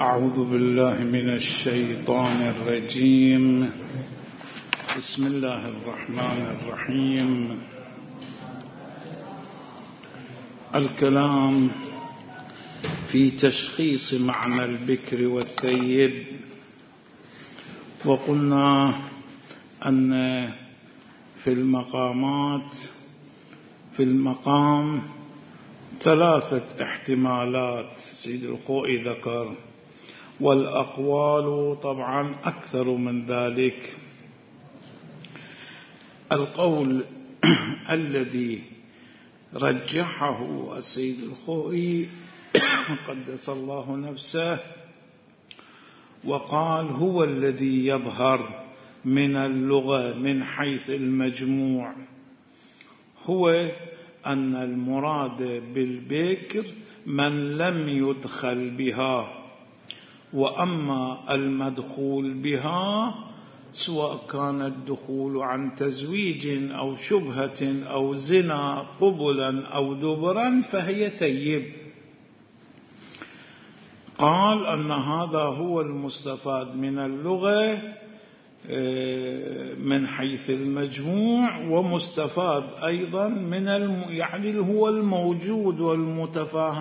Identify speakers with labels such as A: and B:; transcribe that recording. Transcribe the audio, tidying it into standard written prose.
A: أعوذ بالله من الشيطان الرجيم. بسم الله الرحمن الرحيم. الكلام في تشخيص معنى البكر والثيب. وقلنا أن في المقام ثلاثة احتمالات سيد الخوئي ذكر، والأقوال طبعا أكثر من ذلك. القول الذي رجحه السيد الخوئي قدس الله نفسه وقال هو الذي يظهر من اللغة من حيث المجموع، هو أن المراد بالبكر من لم يدخل بها، وأما المدخول بها سواء كان الدخول عن تزويج أو شبهة أو زنا قبلا أو دبرا فهي ثيب. قال أن هذا هو المستفاد من اللغة من حيث المجموع، ومستفاد أيضا من يعني هو الموجود والمتفاهم